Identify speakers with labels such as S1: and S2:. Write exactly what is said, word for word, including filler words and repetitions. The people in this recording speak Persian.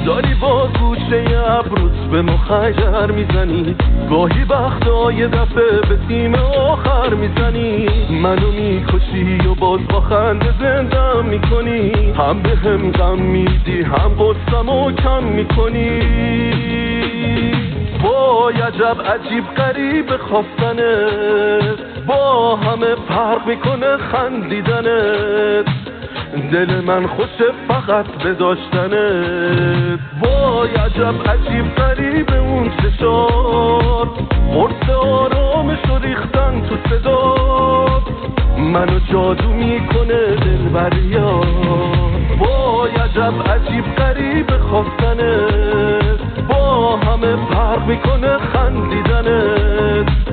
S1: داری با گوشه ابروت به مخیجر میزنی، گاهی وقتا یه دفعه به تیم آخر میزنی، منو میکشی و باز با خنده زندم میکنی، هم به هم غم میدی هم قصه‌مو کم میکنی. وای عجب عجیب غریب خواستنت، با همه فرق میکنه خندیدنت، دل من خوشه فقط به داشتنت. وای عجب عجیب غریب اون چشات، قرص آرامشو ریختن تو صدات، منو جادو میکنه دلبریات. وای عجب عجیب غریب خواستنت، با همه فرق میکنه خندیدنت،